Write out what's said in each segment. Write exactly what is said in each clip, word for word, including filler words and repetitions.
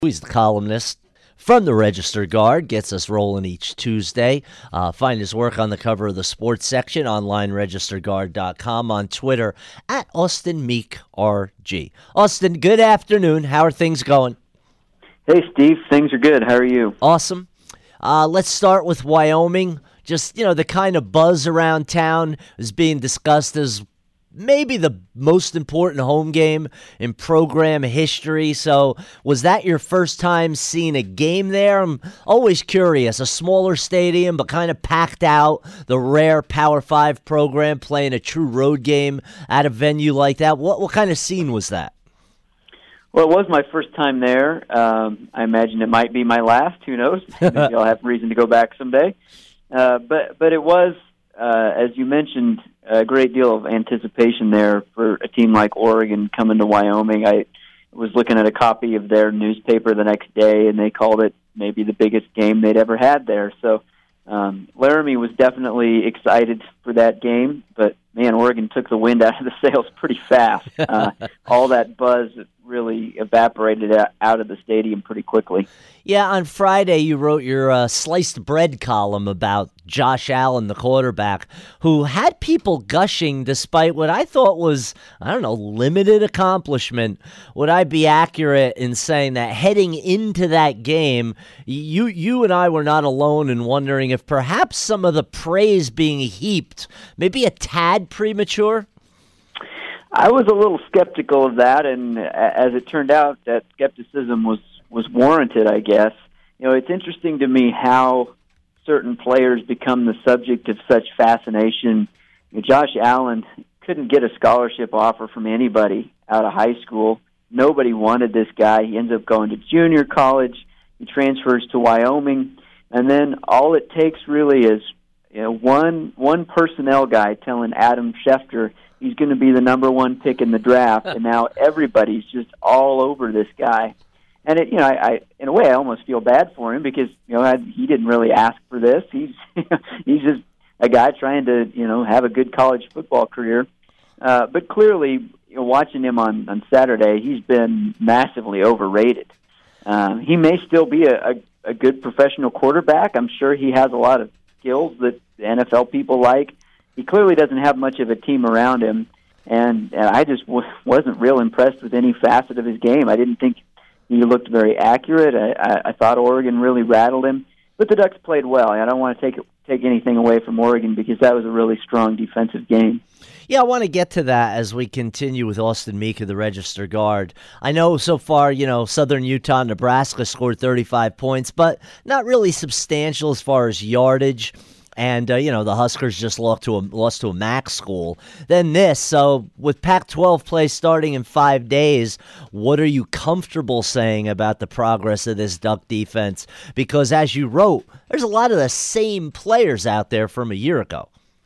He's the columnist from the Register Guard, gets us rolling each Tuesday. Uh, find his work on the cover of the sports section, online register guard dot com, on Twitter, at Austin Meek R G. Austin, good afternoon. How are things going? Hey, Steve. Things are good. How are you? Awesome. Uh, let's start with Wyoming. Just, you know, the kind of buzz around town is being discussed as maybe the most important home game in program history. So was that your first time seeing a game there? I'm always curious. A smaller stadium, but kind of packed out. The rare Power Five program playing a true road game at a venue like that. What what kind of scene was that? Well, it was my first time there. Um, I imagine it might be my last. Who knows? Maybe I'll have reason to go back someday. Uh, but but it was, uh, as you mentioned, a great deal of anticipation there for a team like Oregon coming to Wyoming. I was looking at a copy of their newspaper the next day, and they called it maybe the biggest game they'd ever had there. So um, Laramie was definitely excited for that game, but, man, Oregon took the wind out of the sails pretty fast. Uh, all that buzz really evaporated out of the stadium pretty quickly. Yeah, on Friday you wrote your uh, sliced bread column about Josh Allen, the quarterback, who had people gushing despite what I thought was, I don't know, limited accomplishment. Would I be accurate in saying that heading into that game, you you and I were not alone in wondering if perhaps some of the praise being heaped, maybe a tad premature? I was a little skeptical of that, and as it turned out, that skepticism was, was warranted, I guess. You know, it's interesting to me how certain players become the subject of such fascination. You know, Josh Allen couldn't get a scholarship offer from anybody out of high school. Nobody wanted this guy. He ends up going to junior college. He transfers to Wyoming, and then all it takes really is, you know, one one personnel guy telling Adam Schefter he's going to be the number one pick in the draft, and now everybody's just all over this guy. And it, you know, I, I in a way, I almost feel bad for him because you know I, he didn't really ask for this. He's he's just a guy trying to you know have a good college football career. Uh, but clearly, you know, watching him on on Saturday, he's been massively overrated. Um, he may still be a, a, a good professional quarterback. I'm sure he has a lot of skills that the N F L people like. He clearly doesn't have much of a team around him, and, and I just w- wasn't real impressed with any facet of his game. I didn't think he looked very accurate. I, I, I thought Oregon really rattled him, but the Ducks played well. I don't want to take take anything away from Oregon because that was a really strong defensive game. Yeah, I want to get to that as we continue with Austin Meek of the Register Guard. I know so far, you know, Southern Utah, Nebraska scored thirty-five points, but not really substantial as far as yardage. And, uh, you know, the Huskers just lost to a, lost to a MAC school. Then this, so with Pac twelve play starting in five days, what are you comfortable saying about the progress of this Duck defense? Because as you wrote, there's a lot of the same players out there from a year ago.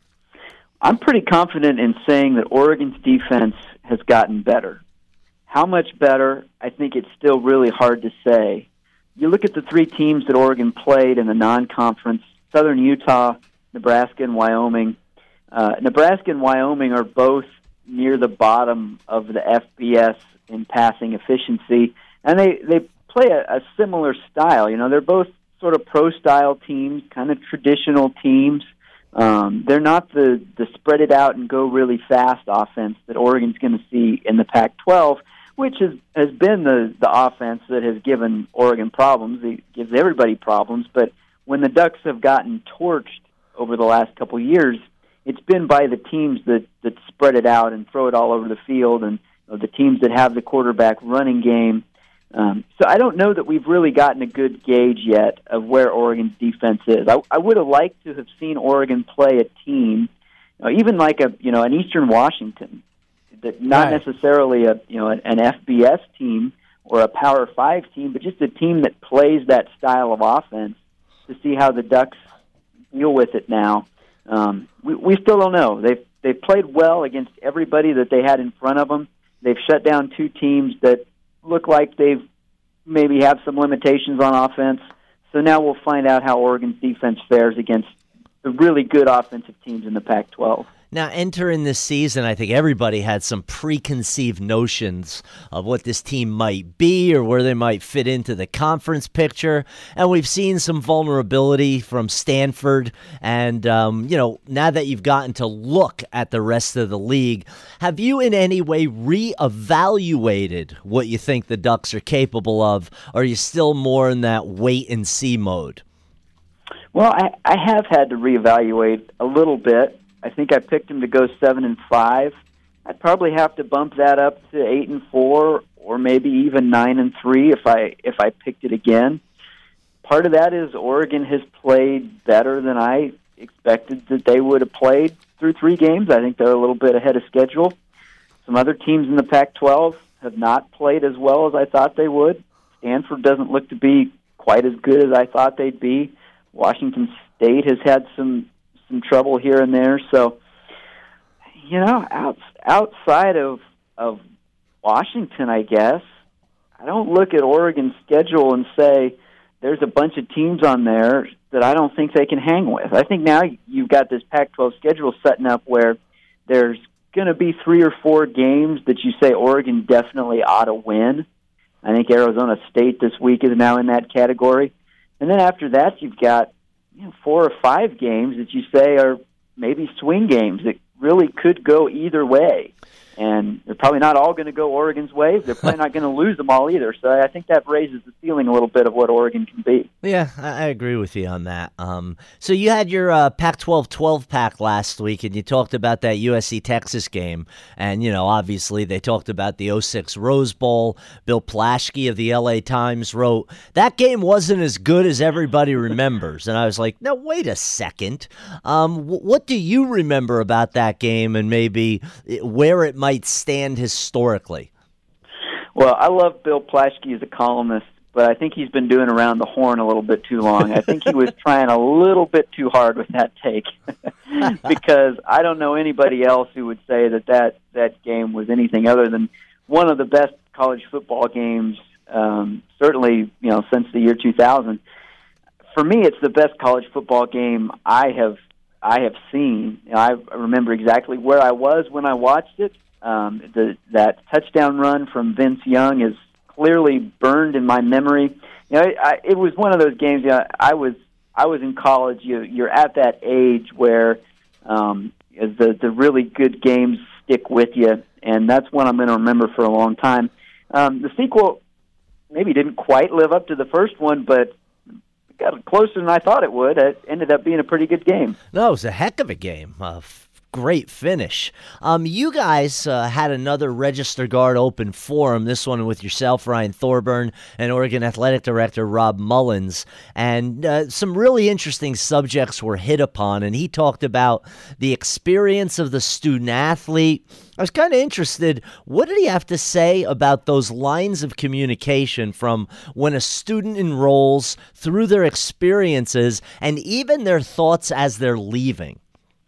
I'm pretty confident in saying that Oregon's defense has gotten better. How much better, I think it's still really hard to say. You look at the three teams that Oregon played in the non-conference, Southern Utah, Nebraska, and Wyoming. Uh, Nebraska and Wyoming are both near the bottom of the F B S in passing efficiency, and they, they play a, a similar style. You know, they're both sort of pro-style teams, kind of traditional teams. Um, they're not the, the spread it out and go really fast offense that Oregon's going to see in the Pac twelve, which has, has been the, the offense that has given Oregon problems. It gives everybody problems, but when the Ducks have gotten torched over the last couple of years, it's been by the teams that, that spread it out and throw it all over the field, and you know, the teams that have the quarterback running game. Um, so I don't know that we've really gotten a good gauge yet of where Oregon's defense is. I, I would have liked to have seen Oregon play a team, you know, even like a you know an Eastern Washington, that not right. necessarily a you know an, an F B S team or a Power Five team, but just a team that plays that style of offense, to see how the Ducks deal with it now. Um, we, we still don't know. They've, they've played well against everybody that they had in front of them. They've shut down two teams that look like they've maybe have some limitations on offense. So now we'll find out how Oregon's defense fares against the really good offensive teams in the Pac twelve. Now, entering this season, I think everybody had some preconceived notions of what this team might be or where they might fit into the conference picture. And we've seen some vulnerability from Stanford. And, um, you know, now that you've gotten to look at the rest of the league, have you in any way reevaluated what you think the Ducks are capable of? Or are you still more in that wait and see mode? Well, I, I have had to reevaluate a little bit. I think I picked him to go seven and five. I'd probably have to bump that up to eight and four, or maybe even nine and three if I if I picked it again. Part of that is Oregon has played better than I expected that they would have played through three games. I think they're a little bit ahead of schedule. Some other teams in the Pac twelve have not played as well as I thought they would. Stanford doesn't look to be quite as good as I thought they'd be. Washington State has had some some trouble here and there. So, you know, out, outside of of Washington, I guess, I don't look at Oregon's schedule and say there's a bunch of teams on there that I don't think they can hang with. I think now you've got this Pac twelve schedule setting up where there's going to be three or four games that you say Oregon definitely ought to win. I think Arizona State this week is now in that category. And then after that, you've got you know, four or five games that you say are maybe swing games that really could go either way. And they're probably not all going to go Oregon's way. They're probably not going to lose them all either. So I think that raises the ceiling a little bit of what Oregon can be. Yeah, I agree with you on that. Um, so you had your uh, Pac twelve twelve-pack last week, and you talked about that U S C-Texas game. And, you know, obviously they talked about the oh six Rose Bowl. Bill Plaschke of the L A Times wrote, that game wasn't as good as everybody remembers. And I was like, no, wait a second. Um, w- what do you remember about that game and maybe where it might might stand historically? Well, I love Bill Plaschke as a columnist, but I think he's been doing around the horn a little bit too long. I think he was trying a little bit too hard with that take because I don't know anybody else who would say that, that that game was anything other than one of the best college football games, um, certainly you know since the year two thousand. For me, it's the best college football game I have I have seen. You know, I remember exactly where I was when I watched it. Um, the, that touchdown run from Vince Young is clearly burned in my memory. You know, I, I, it was one of those games. You know, I was I was in college. You, you're at that age where um, the the really good games stick with you, and that's one I'm going to remember for a long time. Um, the sequel maybe didn't quite live up to the first one, but it got closer than I thought it would. It ended up being a pretty good game. No, it was a heck of a game. Uh, Great finish. Um, you guys uh, had another Register Guard Open Forum, this one with yourself, Ryan Thorburn, and Oregon Athletic Director Rob Mullins. And uh, some really interesting subjects were hit upon, and he talked about the experience of the student athlete. I was kind of interested, what did he have to say about those lines of communication from when a student enrolls through their experiences and even their thoughts as they're leaving?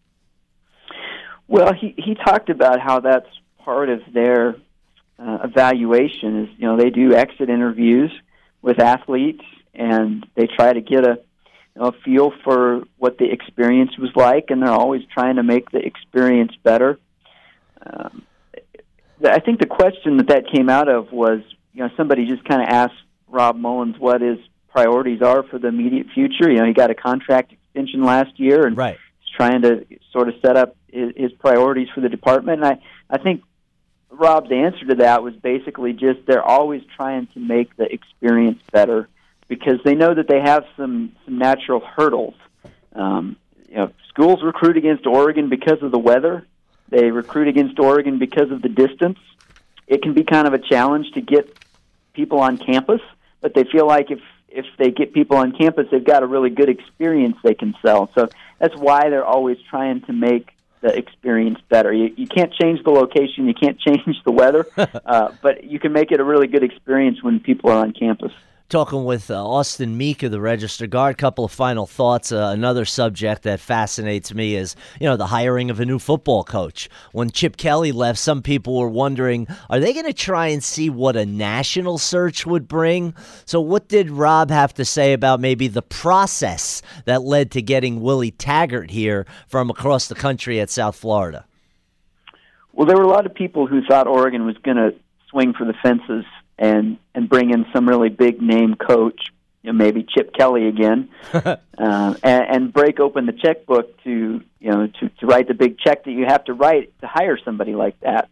Well, he, he talked about how that's part of their uh, evaluation is, you know, they do exit interviews with athletes, and they try to get a, you know, a feel for what the experience was like, and they're always trying to make the experience better. Um, I think the question that that came out of was, you know, somebody just kind of asked Rob Mullins what his priorities are for the immediate future. You know, he got a contract extension last year, and right. he's trying to sort of set up his, his priorities for the department. And I, I think Rob's answer to that was basically just they're always trying to make the experience better because they know that they have some, some natural hurdles. Um, you know, schools recruit against Oregon because of the weather. They recruit against Oregon because of the distance. It can be kind of a challenge to get people on campus, but they feel like if, if they get people on campus, they've got a really good experience they can sell. So that's why they're always trying to make the experience better. You, you can't change the location, you can't change the weather, uh, but you can make it a really good experience when people are on campus. Talking with uh, Austin Meek of the Register Guard. Couple of final thoughts. Uh, another subject that fascinates me is, you know, the hiring of a new football coach. When Chip Kelly left, some people were wondering, are they going to try and see what a national search would bring? So what did Rob have to say about maybe the process that led to getting Willie Taggart here from across the country at South Florida? Well, there were a lot of people who thought Oregon was going to swing for the fences and and bring in some really big name coach, you know, maybe Chip Kelly again, uh, and, and break open the checkbook to you know to, to write the big check that you have to write to hire somebody like that.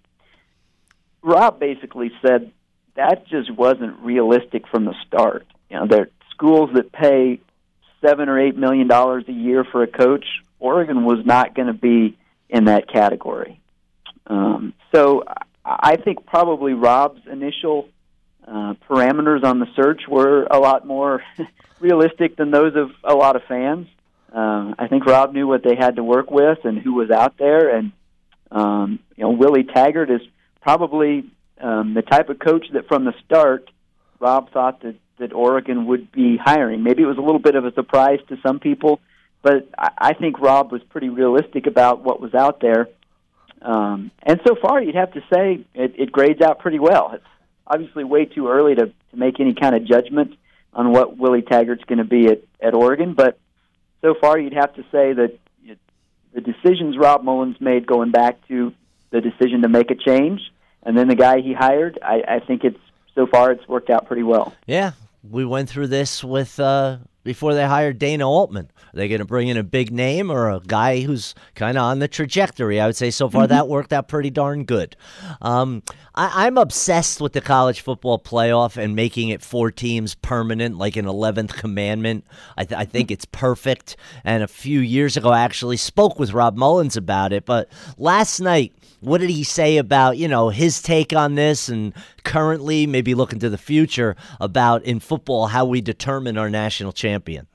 Rob basically said that just wasn't realistic from the start. You know, there are schools that pay seven or eight million dollars a year for a coach. Oregon was not going to be in that category. Um, so I think probably Rob's initial Uh, parameters on the search were a lot more realistic than those of a lot of fans. Um, I think Rob knew what they had to work with and who was out there, and um, you know, Willie Taggart is probably um, the type of coach that from the start Rob thought that, that Oregon would be hiring. Maybe it was a little bit of a surprise to some people, but I, I think Rob was pretty realistic about what was out there. Um, and so far, you'd have to say it, it grades out pretty well. It's obviously way too early to, to make any kind of judgment on what Willie Taggart's going to be at, at Oregon, but so far you'd have to say that it, the decisions Rob Mullins made going back to the decision to make a change and then the guy he hired, I, I think it's so far it's worked out pretty well. Yeah, we went through this with uh, before they hired Dana Altman. Are they going to bring in a big name or a guy who's kind of on the trajectory? I would say so far mm-hmm. that worked out pretty darn good. Um, I, I'm obsessed with the college football playoff and making it four teams permanent, like an eleventh commandment. I, th- I think it's perfect. And a few years ago, I actually spoke with Rob Mullins about it. But last night, what did he say about, you know, his take on this and currently maybe looking to the future about in football how we determine our national champion?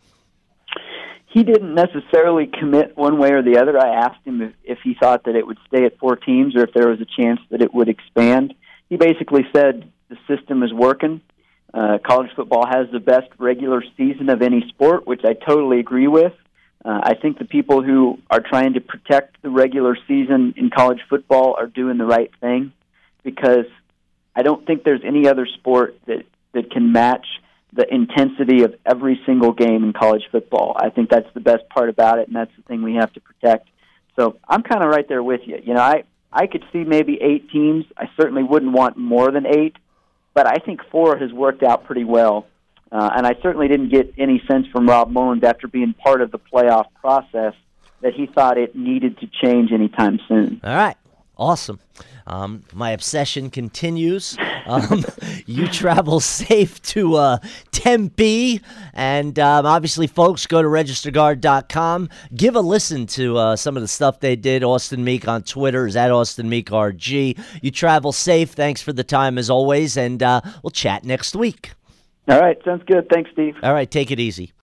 He didn't necessarily commit one way or the other. I asked him if, if he thought that it would stay at four teams or if there was a chance that it would expand. He basically said the system is working. Uh, college football has the best regular season of any sport, which I totally agree with. Uh, I think the people who are trying to protect the regular season in college football are doing the right thing because I don't think there's any other sport that, that can match the intensity of every single game in college football. I think that's the best part about it, and that's the thing we have to protect. So I'm kind of right there with you. You know, I, I could see maybe eight teams. I certainly wouldn't want more than eight, but I think four has worked out pretty well. Uh, and I certainly didn't get any sense from Rob Mullins after being part of the playoff process that he thought it needed to change anytime soon. All right. Awesome. Um, my obsession continues. Um, you travel safe to uh, Tempe. And um, obviously, folks, go to register guard dot com. Give a listen to uh, some of the stuff they did. Austin Meek on Twitter is at Austin Meek R G. You travel safe. Thanks for the time, as always. And uh, we'll chat next week. All right. Sounds good. Thanks, Steve. All right. Take it easy.